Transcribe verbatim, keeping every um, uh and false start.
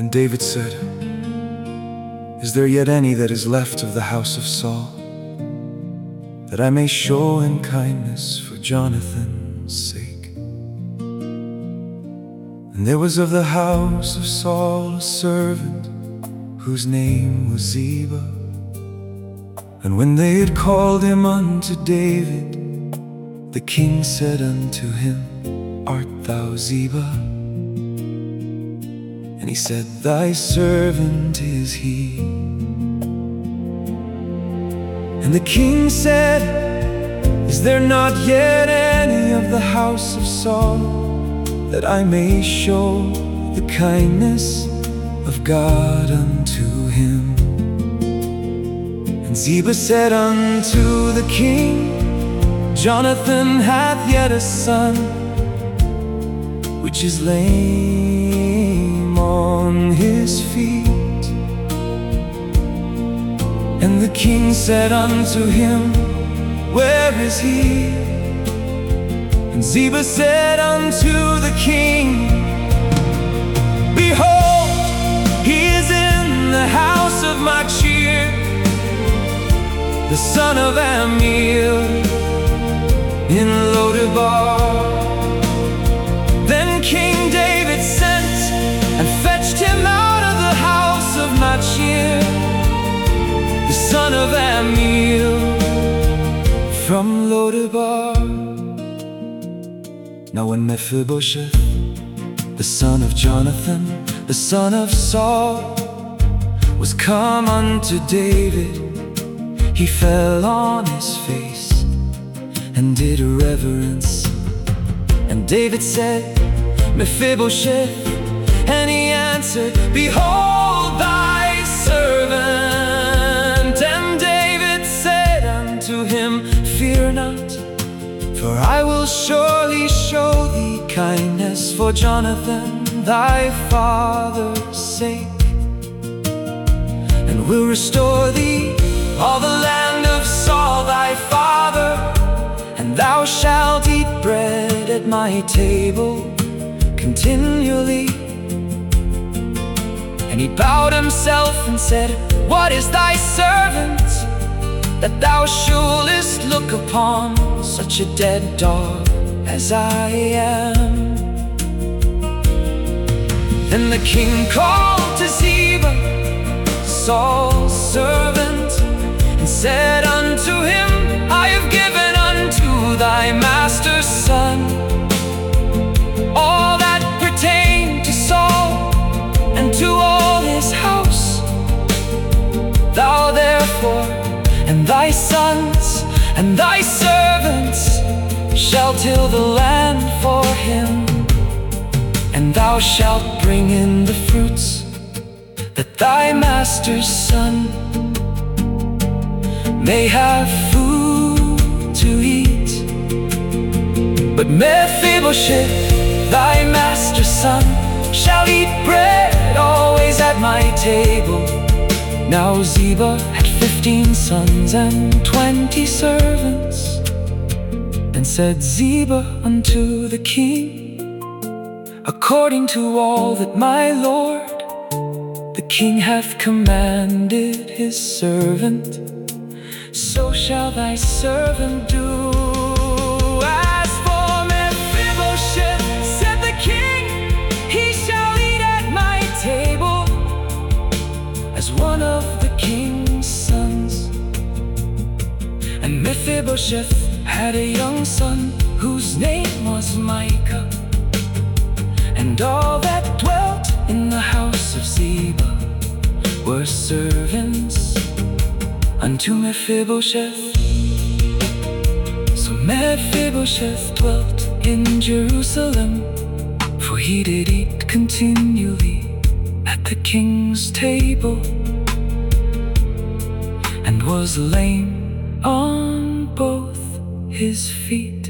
And David said, "Is there yet any that is left of the house of Saul, that I may show him kindness for Jonathan's sake?" And there was of the house of Saul a servant whose name was Ziba. And when they had called him unto David, the king said unto him, "Art thou Ziba?" And he said, "Thy servant is he." And the king said, "Is there not yet any of the house of Saul, that I may show the kindness of God unto him?" And Ziba said unto the king, "Jonathan hath yet a son, which is lame on his feet." And the king said unto him, "Where is he?" And Ziba said unto the king, "Behold, he is in the house of Machir, the son of Ammiel, in Lodebar." Then King David sent and fetched him out of the house of Machir, the son of Ammiel, from Lodebar. Now when Mephibosheth, the son of Jonathan, the son of Saul, was come unto David, he fell on his face and did reverence. And David said, "Mephibosheth," and he answered, "Behold thy servant." And David said unto him, "Fear not, for I will surely show thee kindness for Jonathan thy father's sake, and will restore thee all the land of Saul thy father, and thou shalt eat bread at my table continually." And he bowed himself and said, "What is thy servant, that thou shouldest look upon such a dead dog as I am?" Then the king called to Ziba, Saul's servant, and said unto him, "I have given unto thy master's son all that pertained to Saul and to all his house. Thou therefore and thy sons and thy servants shall till the land for him, and thou shalt bring in the fruits, that thy master's son may have food to eat. But Mephibosheth, thy master's son, shall eat bread always at my table." Now Ziba had fifteen sons and twenty servants. And said Ziba unto the king, "According to all that my lord the king hath commanded his servant, so shall thy servant do." As for Mephibosheth, said the king, "He shall eat at my table as one of the king's sons." And Mephibosheth had a young son whose name was Micah. And all that dwelt in the house of Ziba were servants unto Mephibosheth. So Mephibosheth dwelt in Jerusalem, for he did eat continually at the king's table, and was lame on both his feet.